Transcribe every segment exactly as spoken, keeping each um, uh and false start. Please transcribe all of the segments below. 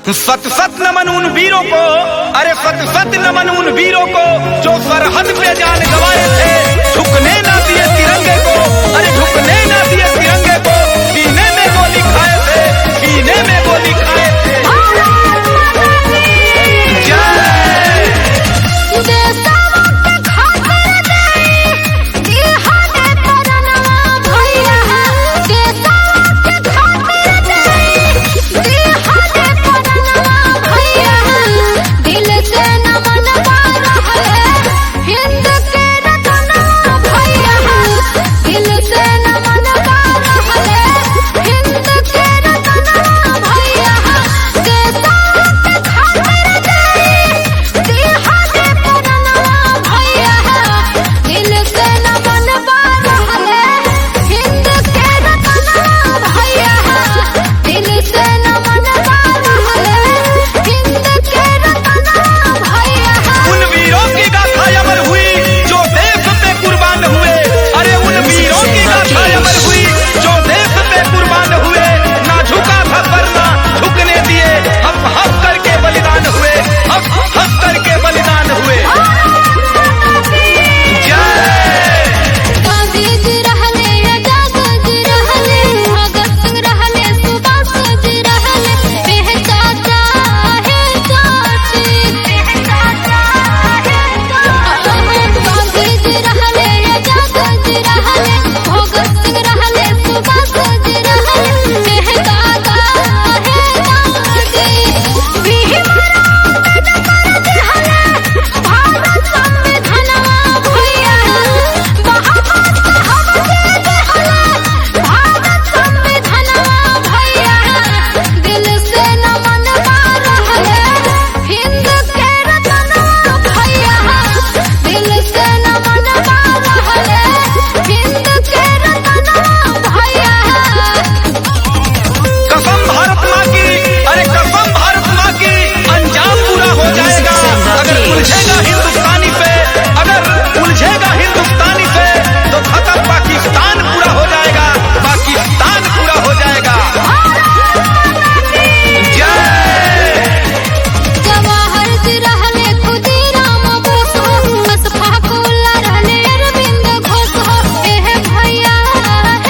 सत सत नमन उन वीरों को, अरे सत सत नमन उन वीरों को जो सरहद पे जान गंवाए थे। झुकने ना दिए तिरंगे को, अरे झुकने ना दिए तिरंगे को। सीने में गोली खाए थे, सीने में गोली खाए थे।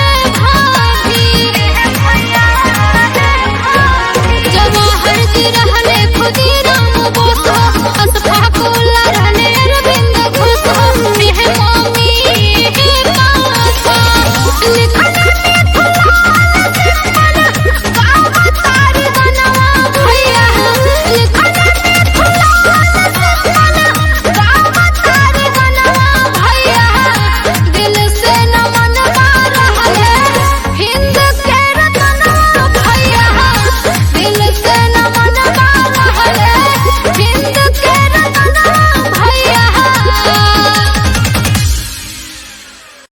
जवाहर जी